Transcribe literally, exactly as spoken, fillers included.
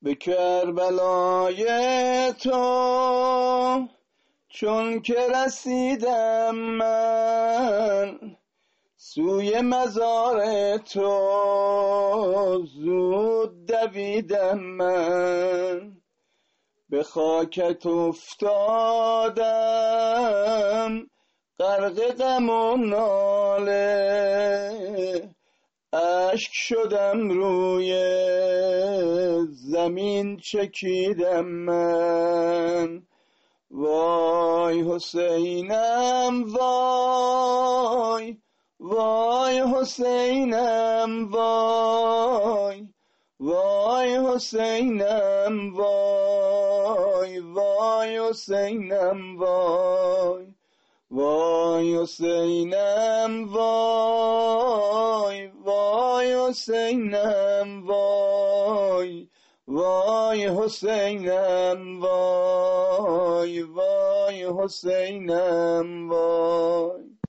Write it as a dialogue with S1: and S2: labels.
S1: به کربلای تو چون که رسیدم من، سوی مزار تو زود دویدم من. به خاکت افتادم غرق غم و ناله، اشک شدم روی زمین چکیدم من. وای حسینم وای، وای حسینم وای، وای حسینم وای، وای حسینم وای، وای حسینم وای، وای حسینم وای، وای حسینم وای، وای حسینم وای.